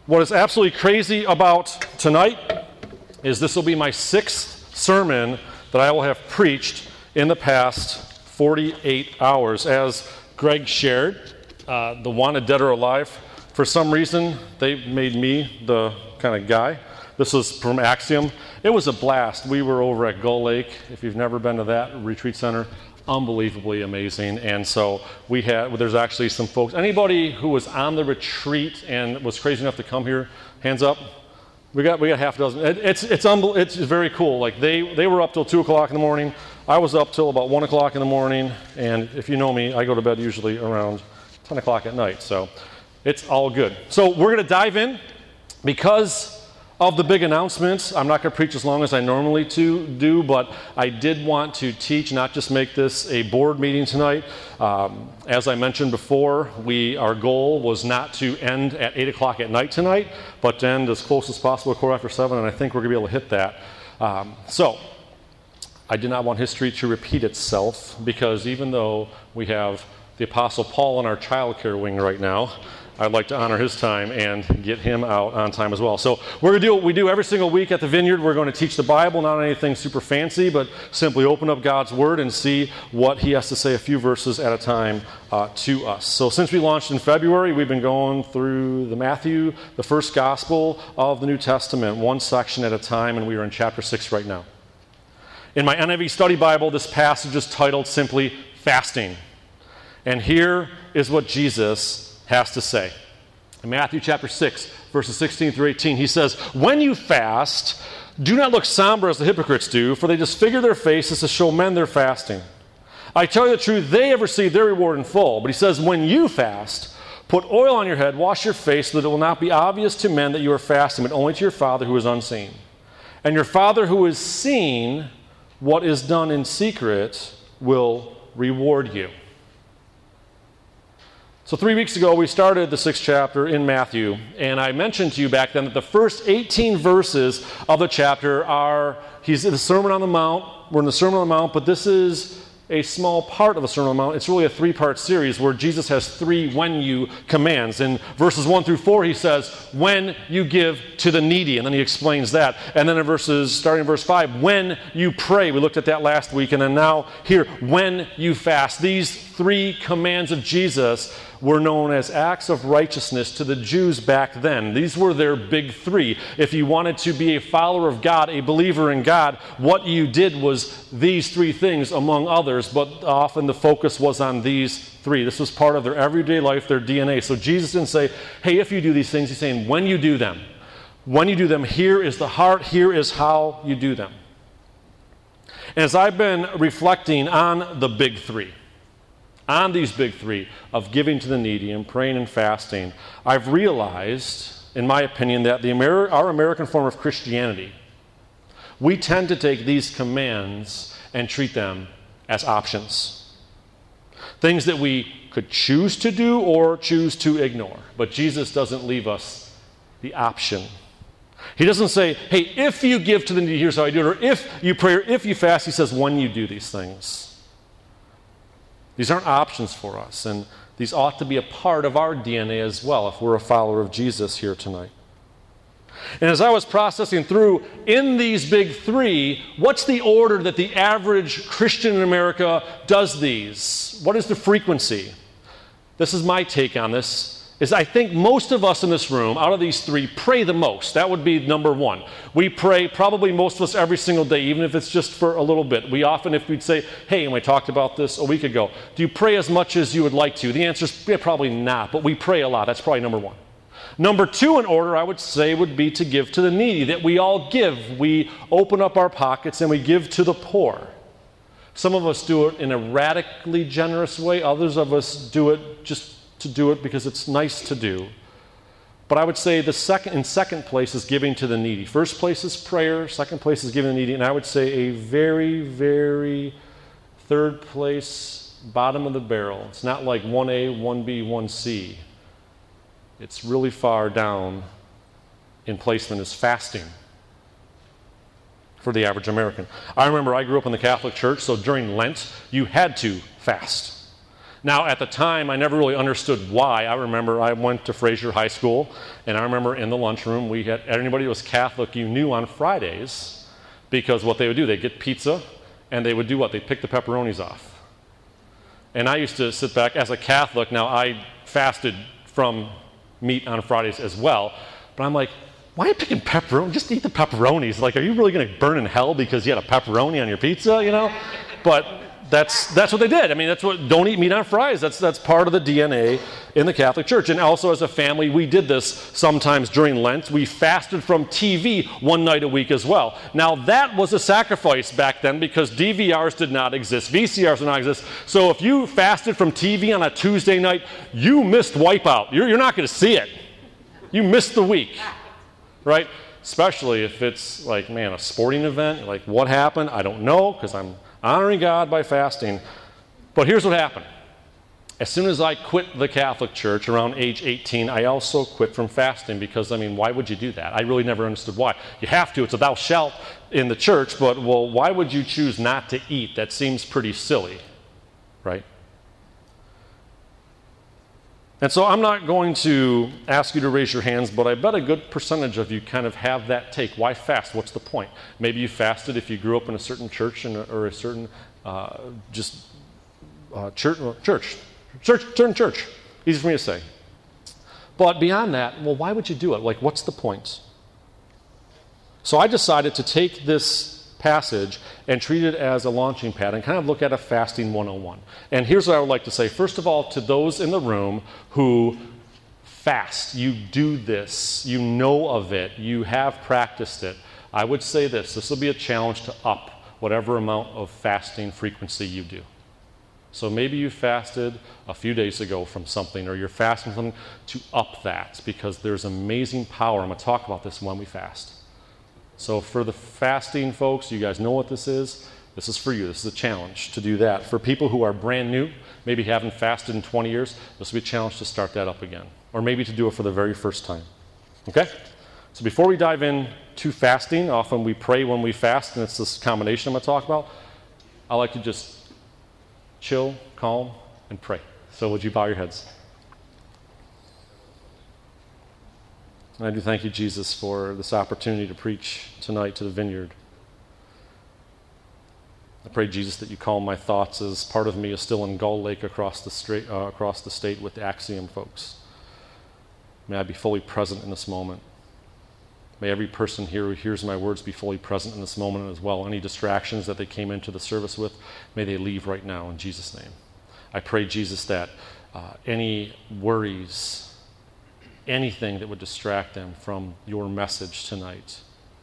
What is absolutely crazy about tonight is this will be my 6th sermon that I will have preached in the past 48 hours. As Greg shared, the Wanted Dead or Alive, for some reason, they made me the kind of guy. This was from Axiom. It was a blast. We were over at Gull Lake. If you've never been to that retreat center, unbelievably amazing. And so there's actually some folks. Anybody who was on the retreat and was crazy enough to come here, hands up. We got half a dozen. It's very cool. Like they were up till 2 o'clock in the morning. I was up till about 1 o'clock in the morning. And if you know me, I go to bed usually around 10 o'clock at night. So it's all good. So we're going to dive in because of the big announcements. I'm not going to preach as long as I normally do, but I did want to teach, not just make this a board meeting tonight. As I mentioned before, our goal was not to end at 8 o'clock at night tonight, but to end as close as possible, 7:15, and I think we're going to be able to hit that. So I did not want history to repeat itself, because even though we have the Apostle Paul in our child care wing right now, I'd like to honor his time and get him out on time as well. So we're going to do what we do every single week at the Vineyard. We're going to teach the Bible, not anything super fancy, but simply open up God's Word and see what He has to say a few verses at a time to us. So since we launched in February, we've been going through the Matthew, the first gospel of the New Testament, one section at a time, and we are in chapter 6 right now. In my NIV study Bible, this passage is titled simply Fasting. And here is what Jesus has to say. In Matthew chapter 6, verses 16 through 18, he says, "When you fast, do not look somber as the hypocrites do, for they disfigure their faces to show men they're fasting. I tell you the truth, they have received their reward in full." But he says, "When you fast, put oil on your head, wash your face, so that it will not be obvious to men that you are fasting, but only to your Father who is unseen. And your Father who is seen, what is done in secret, will reward you." So 3 weeks ago, we started the 6th chapter in Matthew, and I mentioned to you back then that the first 18 verses of the chapter he's in the Sermon on the Mount. We're in the Sermon on the Mount, but this is a small part of the Sermon on the Mount. It's really a 3-part series where Jesus has 3 when you commands. In verses 1 through 4, he says, when you give to the needy, and then he explains that. And then starting in verse 5, when you pray. We looked at that last week. And then now here, when you fast. These 3 commands of Jesus were known as acts of righteousness to the Jews back then. These were their big 3. If you wanted to be a follower of God, a believer in God, what you did was these 3 things among others, but often the focus was on these 3. This was part of their everyday life, their DNA. So Jesus didn't say, hey, if you do these things. He's saying, when you do them. When you do them, here is the heart, here is how you do them. And as I've been reflecting on the big 3, on these big 3 of giving to the needy and praying and fasting, I've realized, in my opinion, that our American form of Christianity, we tend to take these commands and treat them as options. Things that we could choose to do or choose to ignore. But Jesus doesn't leave us the option. He doesn't say, hey, if you give to the needy, here's how I do it. Or if you pray, or if you fast. He says, when you do these things. These aren't options for us, and these ought to be a part of our DNA as well if we're a follower of Jesus here tonight. And as I was processing through, in these big 3, what's the order that the average Christian in America does these? What is the frequency? This is my take on this. I think most of us in this room, out of these 3, pray the most. That would be number 1. We pray probably most of us every single day, even if it's just for a little bit. We often, if we'd say, hey, and we talked about this a week ago, do you pray as much as you would like to? The answer is probably not, but we pray a lot. That's probably number 1. Number 2 in order, I would say, would be to give to the needy, that we all give. We open up our pockets and we give to the poor. Some of us do it in a radically generous way. Others of us do it just to do it because it's nice to do. But I would say in second place is giving to the needy. First place is prayer. Second place is giving to the needy. And I would say a very, very third place, bottom of the barrel. It's not like 1A, 1B, 1C. It's really far down in placement is fasting for the average American. I remember I grew up in the Catholic Church, so during Lent, you had to fast. Now, at the time, I never really understood why. I remember I went to Fraser High School, and I remember in the lunchroom, we had anybody who was Catholic you knew on Fridays, because what they would do, they'd get pizza, and they would do what? They'd pick the pepperonis off. And I used to sit back as a Catholic. Now, I fasted from meat on Fridays as well, but I'm like, why are you picking pepperoni? Just eat the pepperonis. Like, are you really going to burn in hell because you had a pepperoni on your pizza, you know? But that's what they did. I mean, don't eat meat on Fridays. That's part of the DNA in the Catholic Church. And also as a family, we did this sometimes during Lent. We fasted from TV one night a week as well. Now, that was a sacrifice back then because DVRs did not exist. VCRs did not exist. So if you fasted from TV on a Tuesday night, you missed Wipeout. You're not going to see it. You missed the week, right? Especially if it's like, man, a sporting event. You're like, what happened? I don't know, because I'm honoring God by fasting. But here's what happened. As soon as I quit the Catholic Church around age 18, I also quit from fasting because, I mean, why would you do that? I really never understood why. You have to. It's a thou shalt in the church, but, well, why would you choose not to eat? That seems pretty silly, right? And so I'm not going to ask you to raise your hands, but I bet a good percentage of you kind of have that take. Why fast? What's the point? Maybe you fasted if you grew up in a certain church or a certain church. Easy for me to say. But beyond that, well, why would you do it? Like, what's the point? So I decided to take this passage and treat it as a launching pad and kind of look at a fasting 101. And here's what I would like to say. First of all, to those in the room who fast, you do this, you know of it, you have practiced it, I would say this will be a challenge to up whatever amount of fasting frequency you do. So maybe you fasted a few days ago from something, or you're fasting something, to up that, because there's amazing power. I'm going to talk about this when we fast. So for the fasting folks, you guys know what this is. This is for you. This is a challenge to do that. For people who are brand new, maybe haven't fasted in 20 years, this will be a challenge to start that up again. Or maybe to do it for the very first time. Okay? So before we dive in to fasting, often we pray when we fast, and it's this combination I'm going to talk about. I like to just chill, calm, and pray. So would you bow your heads? And I do thank you, Jesus, for this opportunity to preach tonight to the vineyard. I pray, Jesus, that you calm my thoughts as part of me is still in Gull Lake across the state with the Axiom folks. May I be fully present in this moment. May every person here who hears my words be fully present in this moment as well. Any distractions that they came into the service with, may they leave right now in Jesus' name. I pray, Jesus, that any worries, anything that would distract them from your message tonight,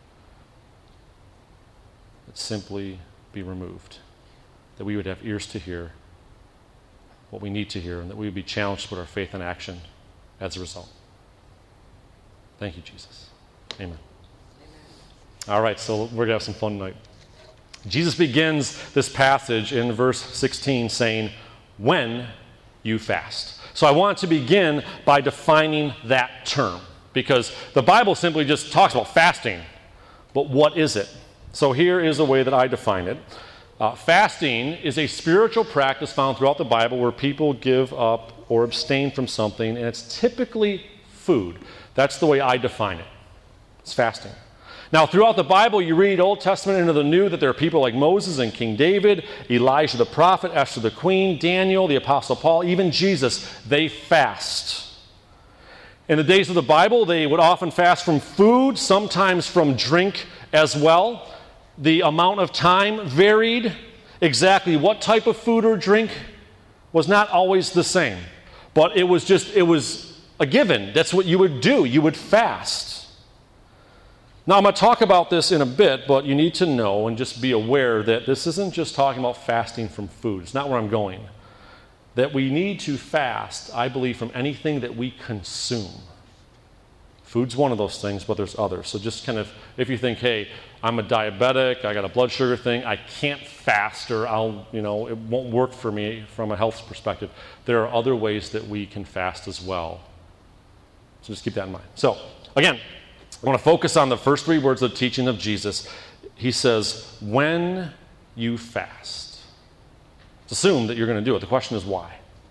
that simply be removed, that we would have ears to hear what we need to hear, and that we would be challenged to put our faith in action as a result. Thank you, Jesus. Amen. All right, so we're going to have some fun tonight. Jesus begins this passage in verse 16 saying, when you fast. So I want to begin by defining that term, because the Bible simply just talks about fasting, but what is it? So here is a way that I define it. Fasting is a spiritual practice found throughout the Bible where people give up or abstain from something, and it's typically food. That's the way I define it. It's fasting. Now, throughout the Bible, you read Old Testament into the New that there are people like Moses and King David, Elijah the prophet, Esther the queen, Daniel, the Apostle Paul, even Jesus. They fast. In the days of the Bible, they would often fast from food, sometimes from drink as well. The amount of time varied. Exactly what type of food or drink was not always the same. But it was a given. That's what you would do. You would fast. Now, I'm going to talk about this in a bit, but you need to know and just be aware that this isn't just talking about fasting from food. It's not where I'm going. That we need to fast, I believe, from anything that we consume. Food's one of those things, but there's others. So just kind of, if you think, hey, I'm a diabetic, I got a blood sugar thing, I can't fast, or it won't work for me from a health perspective. There are other ways that we can fast as well. So just keep that in mind. So, again, I want to focus on the first three words of the teaching of Jesus. He says, when you fast. It's assumed that you're going to do it. The question is why.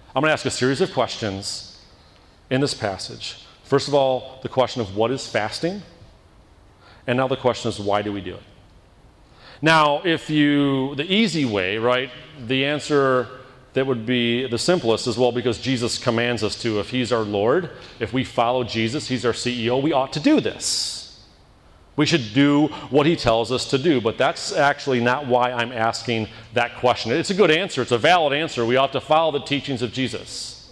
I'm going to ask a series of questions in this passage. First of all, the question of what is fasting? And now the question is, why do we do it? Now, the easy way, right, the answer that would be the simplest is, well, because Jesus commands us to. If he's our Lord, if we follow Jesus, he's our CEO, we ought to do this. We should do what he tells us to do. But that's actually not why I'm asking that question. It's a good answer. It's a valid answer. We ought to follow the teachings of Jesus.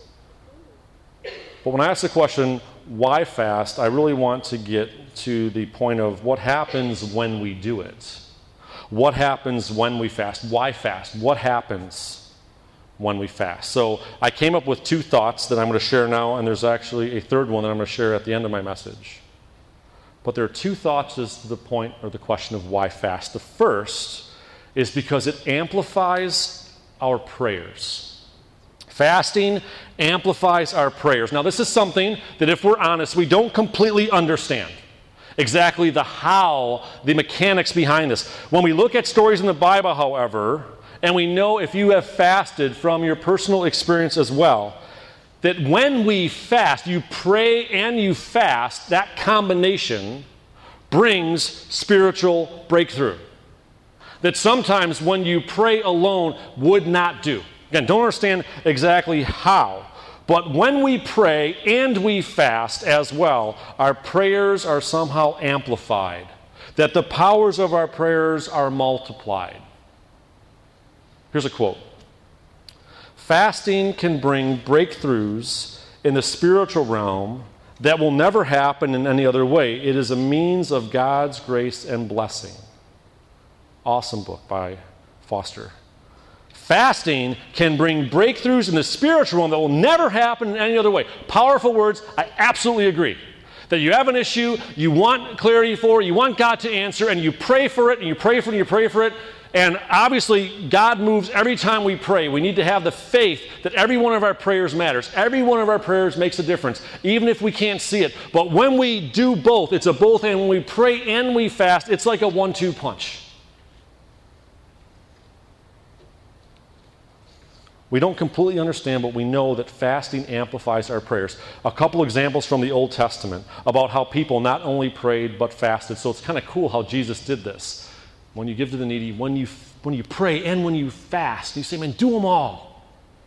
But when I ask the question, why fast, I really want to get to the point of what happens when we do it. What happens when we fast? Why fast? What happens when we fast? So I came up with two thoughts that I'm going to share now, and there's actually a third one that I'm going to share at the end of my message. But there are two thoughts as to the point or the question of why fast. The first is because it amplifies our prayers. Fasting amplifies our prayers. Now, this is something that, if we're honest, we don't completely understand exactly the mechanics behind this. When we look at stories in the Bible, however, and we know if you have fasted from your personal experience as well, that when we fast, you pray and you fast, that combination brings spiritual breakthrough. That sometimes when you pray alone would not do. Again, don't understand exactly how. But when we pray and we fast as well, our prayers are somehow amplified. That the powers of our prayers are multiplied. Here's a quote. Fasting can bring breakthroughs in the spiritual realm that will never happen in any other way. It is a means of God's grace and blessing. Awesome book by Foster. Fasting can bring breakthroughs in the spiritual realm that will never happen in any other way. Powerful words. I absolutely agree. That you have an issue, you want clarity for it, you want God to answer, and you pray for it, and you pray for it, and you pray for it. And obviously, God moves every time we pray. We need to have the faith that every one of our prayers matters. Every one of our prayers makes a difference, even if we can't see it. But when we do both, it's a both, and when we pray and we fast, it's like a 1-2 punch. We don't completely understand, but we know that fasting amplifies our prayers. A couple examples from the Old Testament about how people not only prayed but fasted. So it's kind of cool how Jesus did this. When you give to the needy, when you pray and when you fast, you say, man, do them all.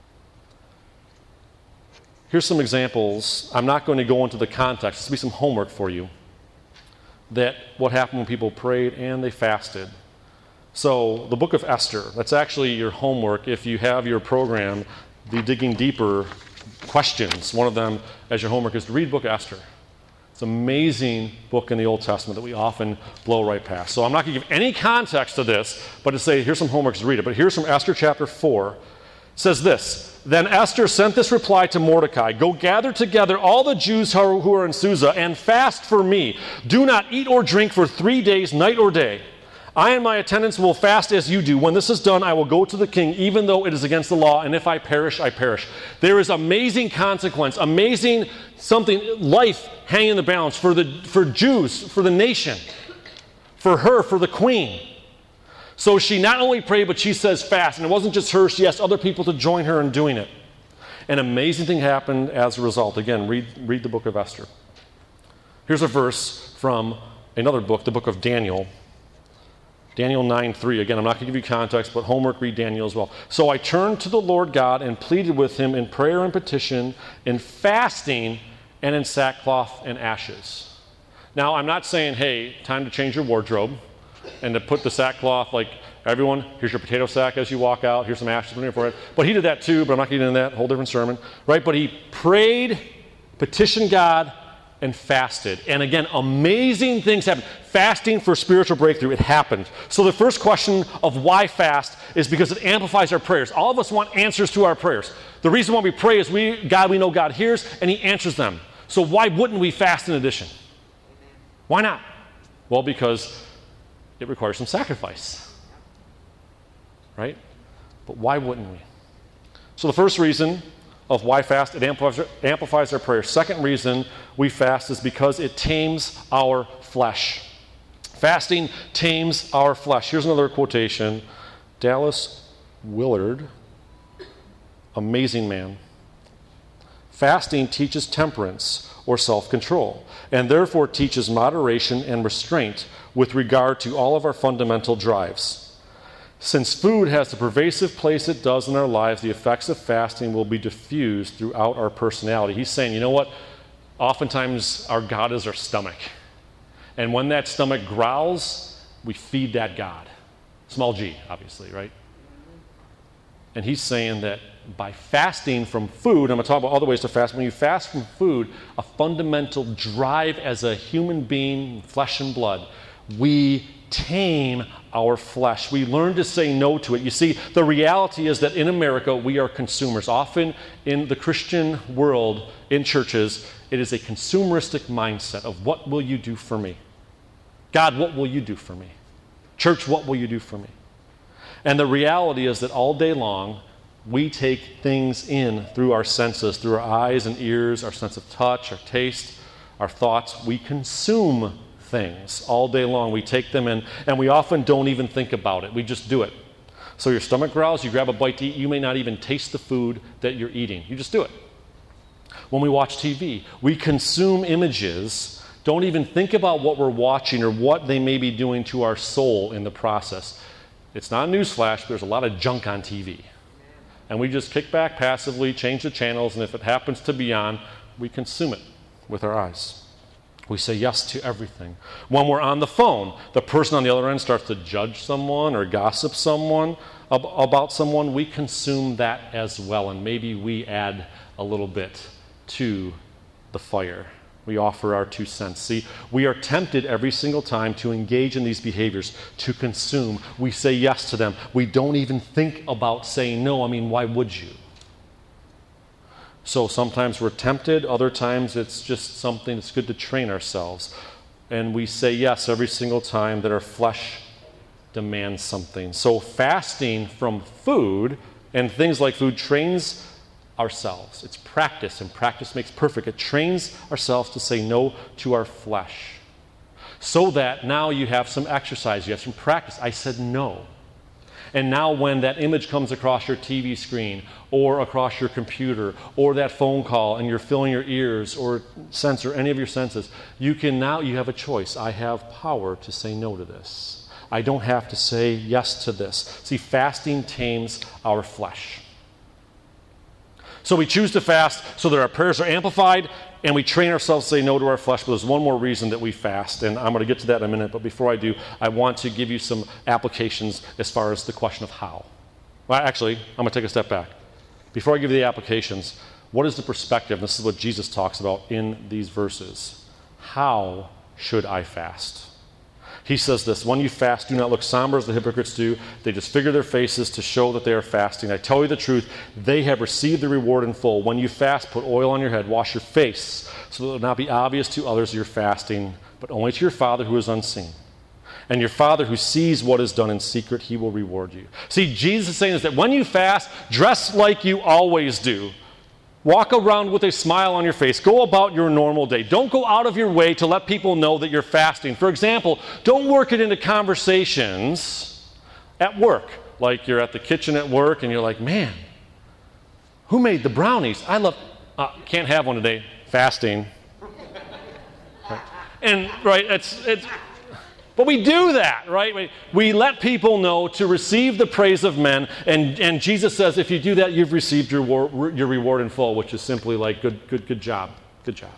Here's some examples. I'm not going to go into the context. This will be some homework for you. That what happened when people prayed and they fasted. So the book of Esther, that's actually your homework if you have your program, the Digging Deeper questions. One of them as your homework is to read the book of Esther. It's an amazing book in the Old Testament that we often blow right past. So I'm not going to give any context to this, but to say, here's some homework to read it. But here's from Esther chapter 4. It says this, Then Esther sent this reply to Mordecai, Go gather together all the Jews who are in Susa and fast for me. Do not eat or drink for 3 days, night or day. I and my attendants will fast as you do. When this is done, I will go to the king, even though it is against the law, and if I perish, I perish. There is amazing consequence, amazing life hanging in the balance for Jews, for the nation, for her, for the queen. So she not only prayed, but she says fast. And it wasn't just her, she asked other people to join her in doing it. An amazing thing happened as a result. Again, read the book of Esther. Here's a verse from another book, the book of Daniel. Daniel 9:3. Again, I'm not going to give you context, but homework, read Daniel as well. So I turned to the Lord God and pleaded with him in prayer and petition, in fasting, and in sackcloth and ashes. Now, I'm not saying, hey, time to change your wardrobe and to put the sackcloth, like, everyone, here's your potato sack as you walk out, here's some ashes on your forehead. But he did that too, but I'm not getting into that, whole different sermon, right? But he prayed, petitioned God, and fasted. And again, amazing things happened. Fasting for spiritual breakthrough, it happened. So the first question of why fast is because it amplifies our prayers. All of us want answers to our prayers. The reason why we pray is we know God hears and he answers them. So why wouldn't we fast in addition? Why not? Well, because it requires some sacrifice. Right? But why wouldn't we? So the first reason of why fast, it amplifies our prayers. Second reason we fast is because it tames our flesh. Fasting tames our flesh. Here's another quotation. Dallas Willard, amazing man. Fasting teaches temperance or self-control, and therefore teaches moderation and restraint with regard to all of our fundamental drives. Since food has the pervasive place it does in our lives, the effects of fasting will be diffused throughout our personality. He's saying, you know what? Oftentimes our God is our stomach. And when that stomach growls, we feed that God. Small g, obviously, right? And he's saying that by fasting from food, I'm going to talk about other ways to fast. When you fast from food, a fundamental drive as a human being, flesh and blood, we tame our flesh. We learn to say no to it. You see, the reality is that in America, we are consumers. Often in the Christian world, in churches, it is a consumeristic mindset of what will you do for me? God, what will you do for me? Church, what will you do for me? And the reality is that all day long, we take things in through our senses, through our eyes and ears, our sense of touch, our taste, our thoughts. We consume things all day long. We take them in, and we often don't even think about it. We just do it. So your stomach growls, you grab a bite to eat, you may not even taste the food that you're eating. You just do it. When we watch TV, we consume images, don't even think about what we're watching or what they may be doing to our soul in the process. It's not a newsflash, but there's a lot of junk on TV. And we just kick back passively, change the channels, and if it happens to be on, we consume it with our eyes. We say yes to everything. When we're on the phone, the person on the other end starts to judge someone or gossip someone about someone, we consume that as well, and maybe we add a little bit to the fire. We offer our 2 cents. See, we are tempted every single time to engage in these behaviors, to consume. We say yes to them. We don't even think about saying no. I mean, why would you? So sometimes we're tempted. Other times it's just something that's good to train ourselves. And we say yes every single time that our flesh demands something. So fasting from food and things like food trains ourselves. It's practice, and practice makes perfect. It trains ourselves to say no to our flesh. So that now you have some exercise, you have some practice. I said no. And now when that image comes across your TV screen or across your computer or that phone call and you're filling your ears or sense or any of your senses, you have a choice. I have power to say no to this. I don't have to say yes to this. See, fasting tames our flesh. So we choose to fast so that our prayers are amplified and we train ourselves to say no to our flesh. But there's one more reason that we fast, and I'm going to get to that in a minute. But before I do, I want to give you some applications as far as the question of how. Well, actually, I'm going to take a step back. Before I give you the applications, what is the perspective? This is what Jesus talks about in these verses. How should I fast? He says this, when you fast, do not look somber as the hypocrites do. They disfigure their faces to show that they are fasting. I tell you the truth, they have received the reward in full. When you fast, put oil on your head, wash your face, so that it will not be obvious to others you're fasting, but only to your Father who is unseen. And your Father who sees what is done in secret, he will reward you. See, Jesus is saying is that when you fast, dress like you always do. Walk around with a smile on your face. Go about your normal day. Don't go out of your way to let people know that you're fasting. For example, don't work it into conversations at work. Like you're at the kitchen at work and you're like, man, who made the brownies? Can't have one today. Fasting. Right. And, right, but we do that, right? We let people know to receive the praise of men, and Jesus says, if you do that, you've received your reward in full, which is simply like, good job, good job.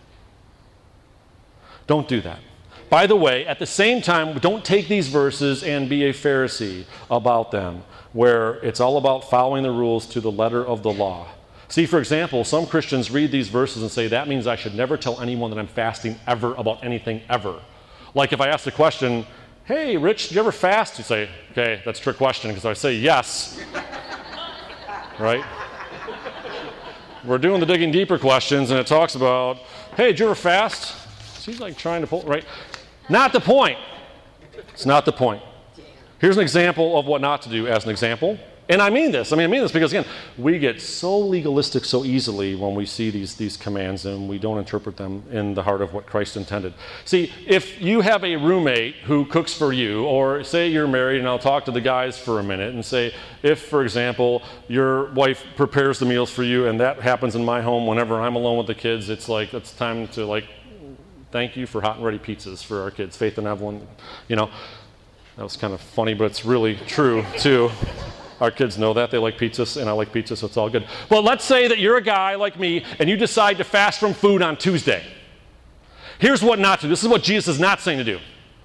Don't do that. By the way, at the same time, don't take these verses and be a Pharisee about them, where it's all about following the rules to the letter of the law. See, for example, some Christians read these verses and say, that means I should never tell anyone that I'm fasting ever about anything ever. Like if I ask the question, hey, Rich, did you ever fast? You say, okay, that's a trick question, because I say yes. Right? We're doing the digging deeper questions, and it talks about, hey, did you ever fast? She's like trying to pull, right? Not the point. It's not the point. Here's an example of what not to do as an example, And I mean this because, again, we get so legalistic so easily when we see these commands and we don't interpret them in the heart of what Christ intended. See, if you have a roommate who cooks for you, or say you're married, and I'll talk to the guys for a minute and say, if, for example, your wife prepares the meals for you, and that happens in my home whenever I'm alone with the kids, it's like, it's time to, like, thank you for hot and ready pizzas for our kids, Faith and Evelyn, That was kind of funny, but it's really true, too. Our kids know that. They like pizzas, and I like pizza, so it's all good. Well, let's say that you're a guy like me, and you decide to fast from food on Tuesday. Here's what not to do. This is what Jesus is not saying to do.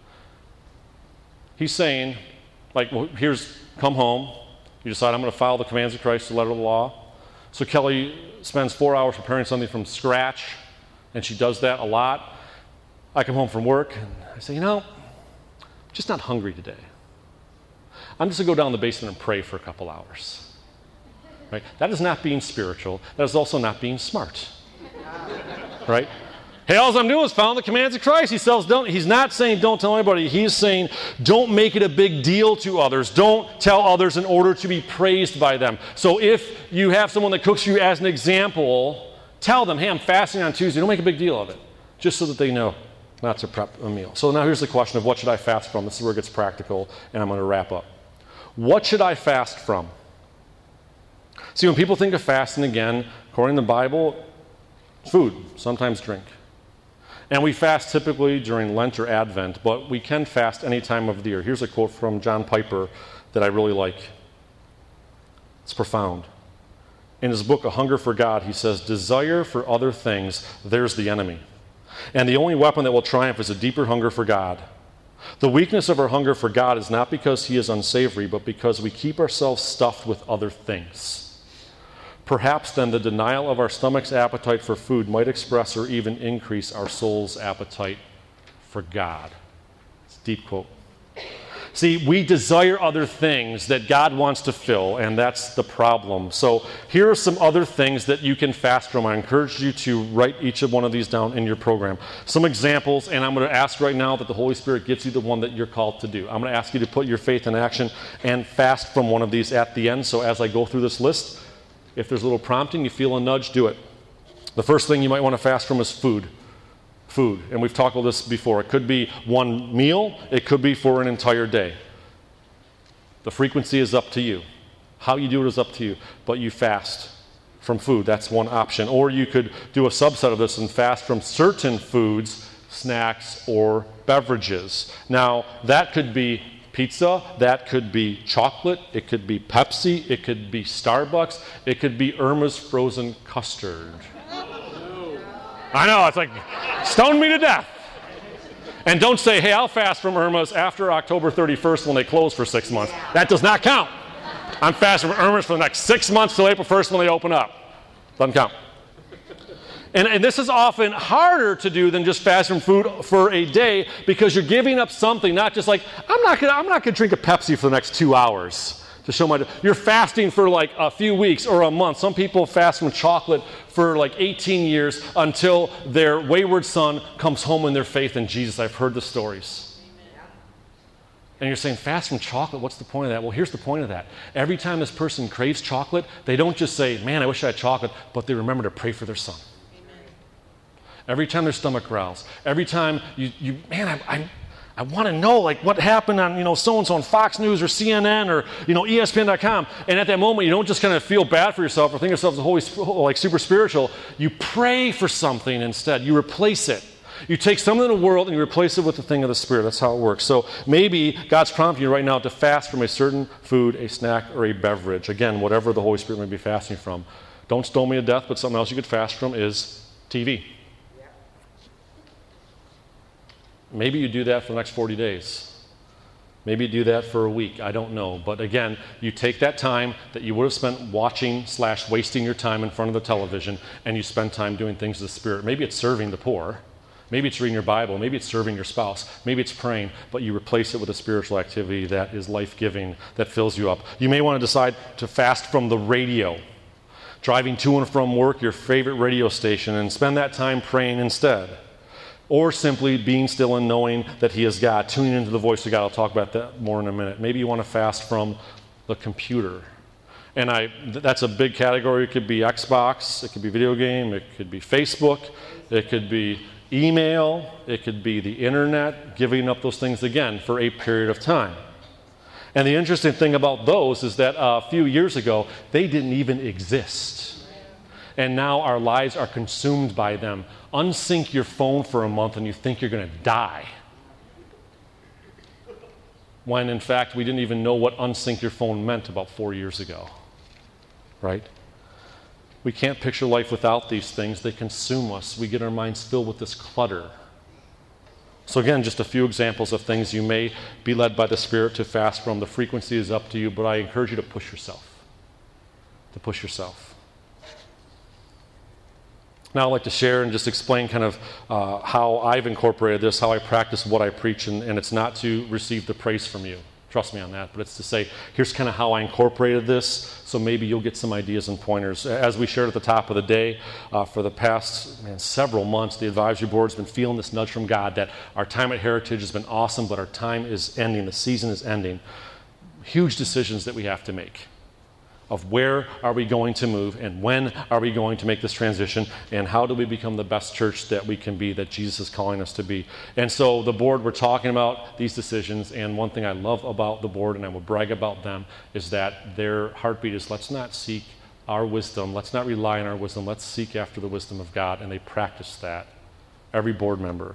He's saying, come home. You decide, I'm going to follow the commands of Christ, the letter of the law. So Kelly spends 4 hours preparing something from scratch, and she does that a lot. I come home from work, and I say, I'm just not hungry today. I'm just going to go down in the basement and pray for a couple hours. Right? That is not being spiritual. That is also not being smart. Right? Hey, all I'm doing is following the commands of Christ. He's not saying don't tell anybody. He's saying don't make it a big deal to others. Don't tell others in order to be praised by them. So if you have someone that cooks for you as an example, tell them, hey, I'm fasting on Tuesday. Don't make a big deal of it, just so that they know not to prep a meal. So now here's the question of what should I fast from? This is where it gets practical, and I'm going to wrap up. What should I fast from? See, when people think of fasting, again, according to the Bible, food, sometimes drink. And we fast typically during Lent or Advent, but we can fast any time of the year. Here's a quote from John Piper that I really like. It's profound. In his book, A Hunger for God, he says, desire for other things, there's the enemy. And the only weapon that will triumph is a deeper hunger for God. The weakness of our hunger for God is not because he is unsavory, but because we keep ourselves stuffed with other things. Perhaps then the denial of our stomach's appetite for food might express or even increase our soul's appetite for God. It's a deep quote. See, we desire other things that God wants to fill, and that's the problem. So here are some other things that you can fast from. I encourage you to write each of one of these down in your program. Some examples, and I'm going to ask right now that the Holy Spirit gives you the one that you're called to do. I'm going to ask you to put your faith in action and fast from one of these at the end. So as I go through this list, if there's a little prompting, you feel a nudge, do it. The first thing you might want to fast from is food. Food, and we've talked about this before. It could be one meal. It could be for an entire day. The frequency is up to you. How you do it is up to you, but you fast from food. That's one option. Or you could do a subset of this and fast from certain foods, snacks, or beverages. Now, that could be pizza, that could be chocolate, it could be Pepsi, it could be Starbucks, it could be Irma's frozen custard. I know, it's like, stone me to death. And don't say, hey, I'll fast from Irma's after October 31st when they close for 6 months. That does not count. I'm fasting from Irma's for the next 6 months till April 1st when they open up. Doesn't count. And this is often harder to do than just fast from food for a day because you're giving up something, not just like, I'm not gonna drink a Pepsi for the next 2 hours. To show you're fasting for like a few weeks or a month. Some people fast from chocolate for like 18 years until their wayward son comes home in their faith in Jesus. I've heard the stories. Amen. And you're saying, fast from chocolate, what's the point of that? Well, here's the point of that. Every time this person craves chocolate, they don't just say, man, I wish I had chocolate, but they remember to pray for their son. Amen. Every time their stomach growls, every time I want to know what happened on so-and-so on Fox News or CNN or ESPN.com. And at that moment, you don't just kind of feel bad for yourself or think of yourself as super spiritual. You pray for something instead. You replace it. You take something in the world and you replace it with the thing of the Spirit. That's how it works. So maybe God's prompting you right now to fast from a certain food, a snack, or a beverage. Again, whatever the Holy Spirit may be fasting from. Don't stone me to death, but something else you could fast from is TV. Maybe you do that for the next 40 days. Maybe you do that for a week. I don't know. But again, you take that time that you would have spent watching/wasting your time in front of the television, and you spend time doing things of the Spirit. Maybe it's serving the poor. Maybe it's reading your Bible. Maybe it's serving your spouse. Maybe it's praying, but you replace it with a spiritual activity that is life-giving, that fills you up. You may want to decide to fast from the radio, driving to and from work, your favorite radio station, and spend that time praying instead. Or simply being still and knowing that He is God, tuning into the voice of God. I'll talk about that more in a minute. Maybe you want to fast from the computer. And that's a big category. It could be Xbox, it could be video game, it could be Facebook, it could be email, it could be the internet, giving up those things again for a period of time. And the interesting thing about those is that a few years ago, they didn't even exist. And now our lives are consumed by them. Unsync your phone for a month and you think you're going to die. When in fact, we didn't even know what unsync your phone meant about 4 years ago. Right? We can't picture life without these things. They consume us. We get our minds filled with this clutter. So again, just a few examples of things you may be led by the Spirit to fast from. The frequency is up to you, but I encourage you to push yourself. To push yourself. Now I'd like to share and just explain kind of how I've incorporated this, how I practice what I preach, and it's not to receive the praise from you. Trust me on that, but it's to say, here's kind of how I incorporated this, so maybe you'll get some ideas and pointers. As we shared at the top of the day, for the past several months, the advisory board's been feeling this nudge from God that our time at Heritage has been awesome, but our time is ending, the season is ending. Huge decisions that we have to make of where are we going to move and when are we going to make this transition and how do we become the best church that we can be, that Jesus is calling us to be. And so the board, we're talking about these decisions, and one thing I love about the board, and I will brag about them, is that their heartbeat is let's not seek our wisdom, let's not rely on our wisdom, let's seek after the wisdom of God, and they practice that, every board member.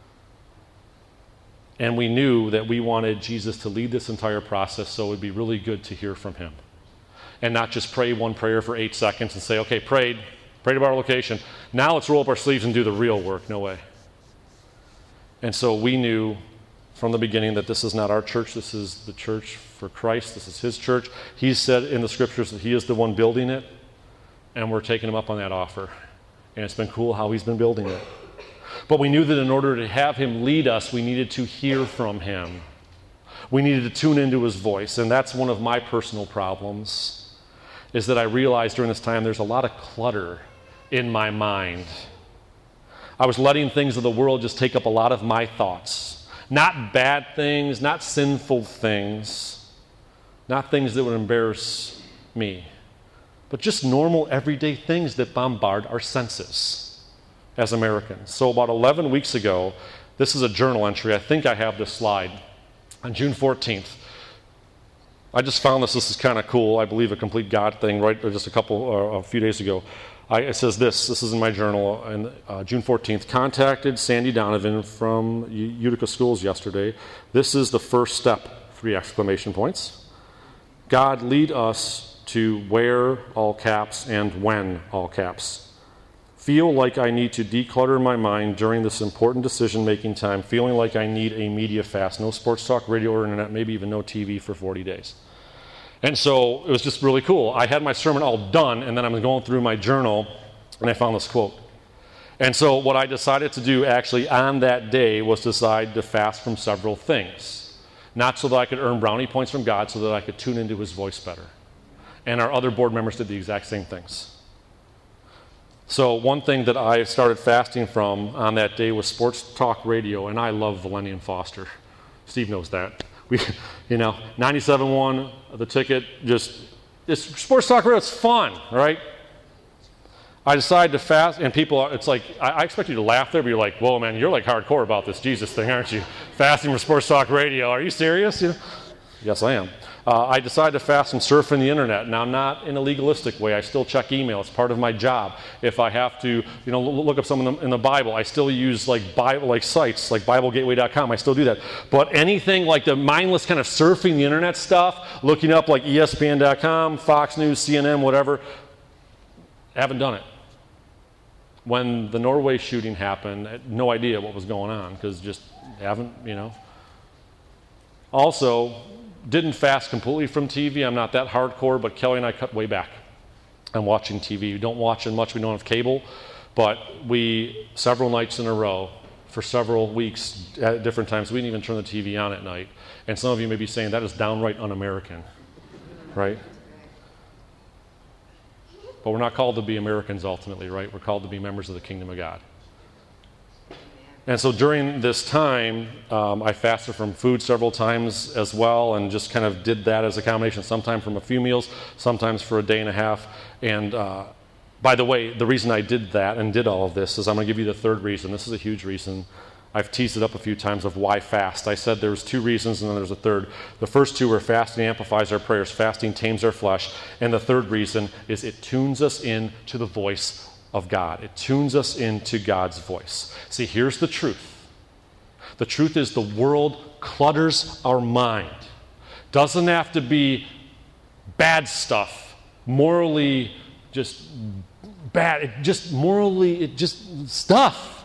And we knew that we wanted Jesus to lead this entire process, so it would be really good to hear from him. And not just pray one prayer for 8 seconds and say, okay, prayed about our location. Now let's roll up our sleeves and do the real work. No way. And so we knew from the beginning that this is not our church. This is the church for Christ. This is his church. He said in the scriptures that he is the one building it, and we're taking him up on that offer. And it's been cool how he's been building it. But we knew that in order to have him lead us, we needed to hear from him. We needed to tune into his voice. And that's one of my personal problems, is that I realized during this time there's a lot of clutter in my mind. I was letting things of the world just take up a lot of my thoughts. Not bad things, not sinful things, not things that would embarrass me, but just normal everyday things that bombard our senses as Americans. So about 11 weeks ago, this is a journal entry. I think I have this slide. On June 14th, I just found this is kind of cool. I believe a complete God thing, right? Just a few days ago. It says this is in my journal, and June 14th, contacted Sandy Donovan from Utica Schools yesterday. This is the first step, 3 exclamation points. God, lead us to where, all caps, and when, all caps. Feel like I need to declutter my mind during this important decision-making time, feeling like I need a media fast, no sports talk, radio, or internet, maybe even no TV for 40 days. And so it was just really cool. I had my sermon all done, and then I'm going through my journal, and I found this quote. And so what I decided to do actually on that day was decide to fast from several things. Not so that I could earn brownie points from God, so that I could tune into his voice better. And our other board members did the exact same things. So one thing that I started fasting from on that day was sports talk radio, and I love Valenian Foster. Steve knows that. 97.1, the ticket, it's sports talk radio, it's fun, right? I decided to fast, and it's like, I expect you to laugh there, but you're like, whoa, man, you're like hardcore about this Jesus thing, aren't you? Fasting for sports talk radio, are you serious? Yes, I am. I decided to fast from surfing the internet. Now, not in a legalistic way. I still check email. It's part of my job. If I have to, look up something in the Bible, I still use Bible sites like BibleGateway.com. I still do that. But anything like the mindless kind of surfing the internet stuff, looking up like ESPN.com, Fox News, CNN, whatever, I haven't done it. When the Norway shooting happened, I had no idea what was going on because just haven't. Also, didn't fast completely from TV. I'm not that hardcore, but Kelly and I cut way back on watching TV. We don't watch it much. We don't have cable, but we, several nights in a row, for several weeks at different times, we didn't even turn the TV on at night. And some of you may be saying, that is downright un-American, right? But we're not called to be Americans ultimately, right? We're called to be members of the kingdom of God. And so during this time, I fasted from food several times as well, and just kind of did that as a combination, sometimes from a few meals, sometimes for a day and a half. And by the way, the reason I did that and did all of this is I'm going to give you the third reason. This is a huge reason. I've teased it up a few times of why fast. I said there's two reasons, and then there's a third. The first two are fasting amplifies our prayers, fasting tames our flesh. And the third reason is it tunes us in to the voice of God. It tunes us into God's voice. See, here's the truth. The truth is the world clutters our mind. Doesn't have to be bad stuff, morally just bad. It just morally, it just stuff.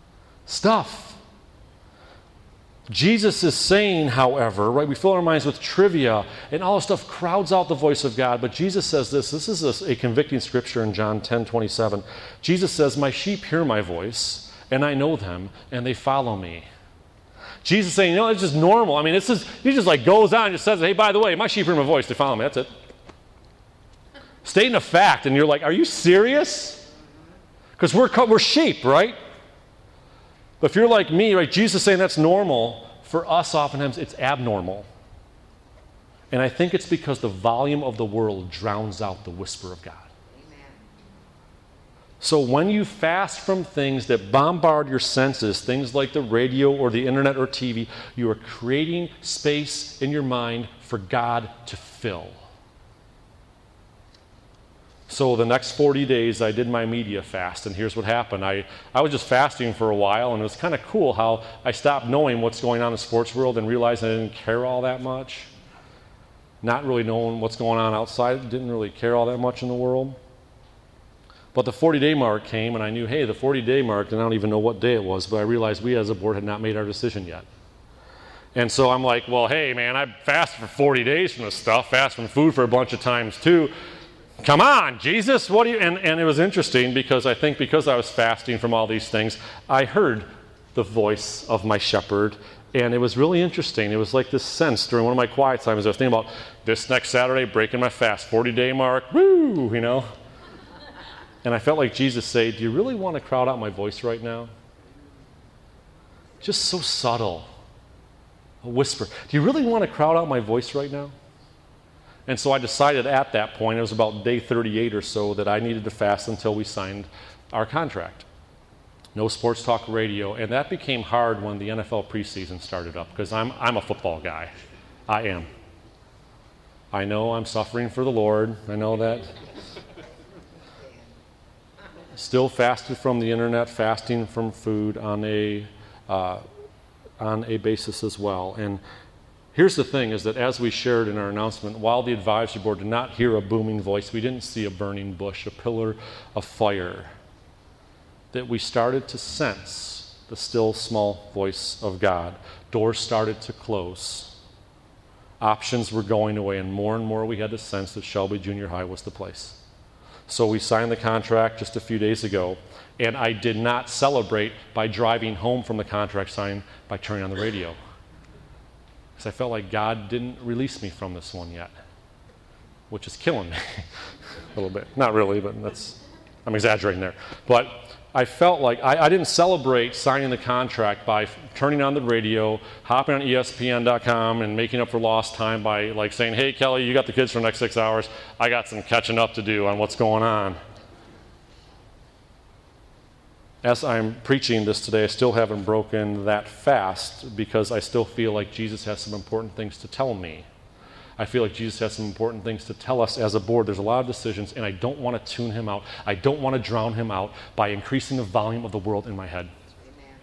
Jesus is saying, however, right, we fill our minds with trivia, and all this stuff crowds out the voice of God. But Jesus says this is a convicting scripture in John 10:27. Jesus says, my sheep hear my voice, and I know them, and they follow me. Jesus is saying, it's just normal. I mean, he just like goes on and just says, hey, by the way, my sheep hear my voice, they follow me. That's it. Stating a fact, and you're like, are you serious? Because we're sheep, right? But if you're like me, right, Jesus is saying that's normal. For us, oftentimes, it's abnormal. And I think it's because the volume of the world drowns out the whisper of God. Amen. So when you fast from things that bombard your senses, things like the radio or the internet or TV, you are creating space in your mind for God to fill. So the next 40 days, I did my media fast, and here's what happened. I was just fasting for a while, and it was kind of cool how I stopped knowing what's going on in the sports world and realized I didn't care all that much. Not really knowing what's going on outside, didn't really care all that much in the world. But the 40-day mark came, and I knew, hey, the 40-day mark, and I don't even know what day it was, but I realized we as a board had not made our decision yet. And so I'm like, well, hey, man, I fasted for 40 days from this stuff, fast from food for a bunch of times too. Come on, Jesus, what do you... And it was interesting because I think because I was fasting from all these things, I heard the voice of my shepherd, and it was really interesting. It was like this sense during one of my quiet times. I was thinking about this next Saturday, breaking my fast, 40-day mark, woo, And I felt like Jesus say, do you really want to crowd out my voice right now? Just so subtle. A whisper. Do you really want to crowd out my voice right now? And so I decided at that point, it was about day 38 or so, that I needed to fast until we signed our contract. No sports talk radio. And that became hard when the NFL preseason started up, because I'm a football guy. I am. I know I'm suffering for the Lord. I know that. Still fasted from the internet, fasting from food on a basis as well. And here's the thing, is that as we shared in our announcement, while the advisory board did not hear a booming voice, we didn't see a burning bush, a pillar of fire, that we started to sense the still small voice of God. Doors started to close. Options were going away, and more we had to sense that Shelby Junior High was the place. So we signed the contract just a few days ago, and I did not celebrate by driving home from the contract signing by turning on the radio. Because I felt like God didn't release me from this one yet, which is killing me a little bit. Not really, but I'm exaggerating there. But I felt like I didn't celebrate signing the contract by turning on the radio, hopping on ESPN.com, and making up for lost time by like saying, hey, Kelly, you got the kids for the next 6 hours. I got some catching up to do on what's going on. As I'm preaching this today, I still haven't broken that fast because I still feel like Jesus has some important things to tell me. I feel like Jesus has some important things to tell us as a board. There's a lot of decisions, and I don't want to tune him out. I don't want to drown him out by increasing the volume of the world in my head. Amen.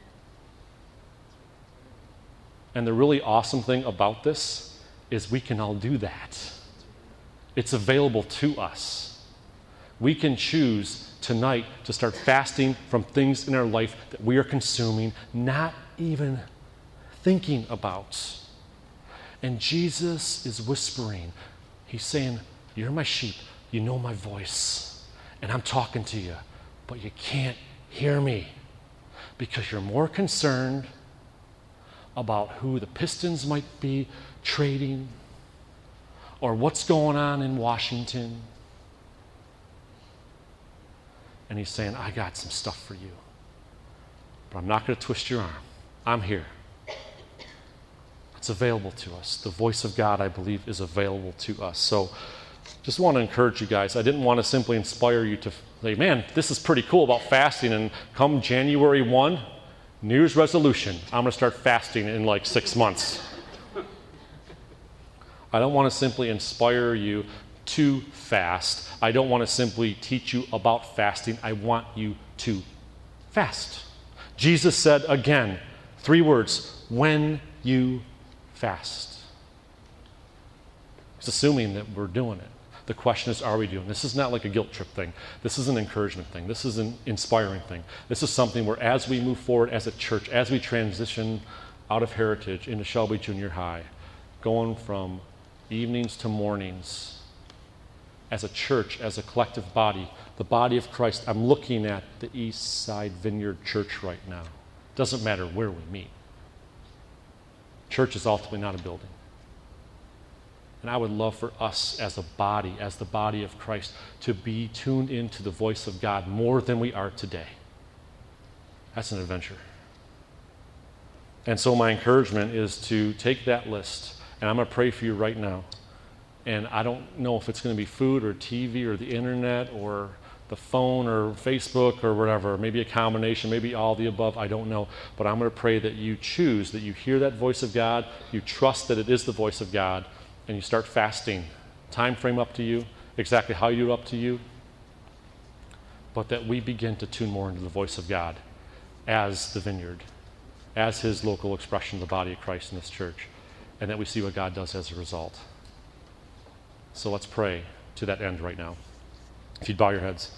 And the really awesome thing about this is we can all do that. It's available to us. We can choose tonight to start fasting from things in our life that we are consuming, not even thinking about. And Jesus is whispering. He's saying, you're my sheep. You know my voice. And I'm talking to you. But you can't hear me because you're more concerned about who the Pistons might be trading or what's going on in Washington. And he's saying, I got some stuff for you. but I'm not going to twist your arm. I'm here. It's available to us. The voice of God, I believe, is available to us. So just want to encourage you guys. I didn't want to simply inspire you to say, man, this is pretty cool about fasting, and come January 1, New Year's resolution, I'm going to start fasting in like 6 months. I don't want to simply inspire you to fast. I don't want to simply teach you about fasting. I want you to fast. Jesus said again, 3 words, when you fast. He's assuming that we're doing it. The question is, are we doing? This is not like a guilt trip thing. This is an encouragement thing. This is an inspiring thing. This is something where as we move forward as a church, as we transition out of Heritage into Shelby Junior High, going from evenings to mornings, as a church, as a collective body, the body of Christ, I'm looking at the East Side Vineyard Church right now. Doesn't matter where we meet. Church is ultimately not a building. And I would love for us as a body, as the body of Christ, to be tuned into the voice of God more than we are today. That's an adventure. And so my encouragement is to take that list, and I'm going to pray for you right now. And I don't know if it's going to be food or TV or the internet or the phone or Facebook or whatever, maybe a combination, maybe all the above, I don't know. But I'm going to pray that you choose, that you hear that voice of God, you trust that it is the voice of God, and you start fasting. Time frame up to you, exactly how you do it up to you. But that we begin to tune more into the voice of God as the vineyard, as his local expression of the body of Christ in this church, and that we see what God does as a result. So let's pray to that end right now. If you'd bow your heads.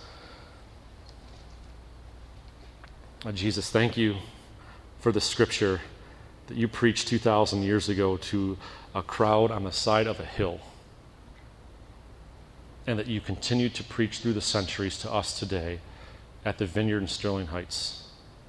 Jesus, thank you for the scripture that you preached 2,000 years ago to a crowd on the side of a hill, and that you continue to preach through the centuries to us today at the Vineyard in Sterling Heights.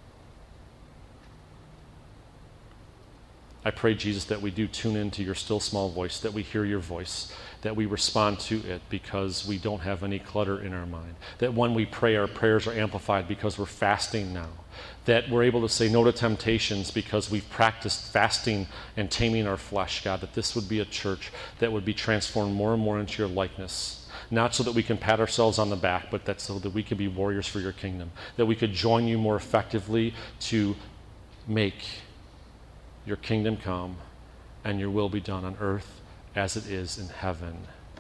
I pray, Jesus, that we do tune into your still small voice, that we hear your voice, that we respond to it because we don't have any clutter in our mind, that when we pray, our prayers are amplified because we're fasting now, that we're able to say no to temptations because we've practiced fasting and taming our flesh, God, that this would be a church that would be transformed more and more into your likeness, not so that we can pat ourselves on the back, but that so that we could be warriors for your kingdom, that we could join you more effectively to make your kingdom come and your will be done on earth as it is in heaven.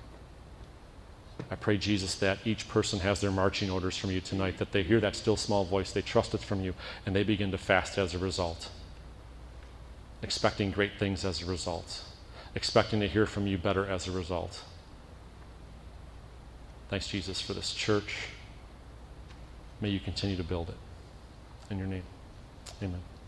I pray, Jesus, that each person has their marching orders from you tonight, that they hear that still small voice, they trust it from you, and they begin to fast as a result, expecting great things as a result, expecting to hear from you better as a result. Thanks, Jesus, for this church. May you continue to build it. In your name, amen.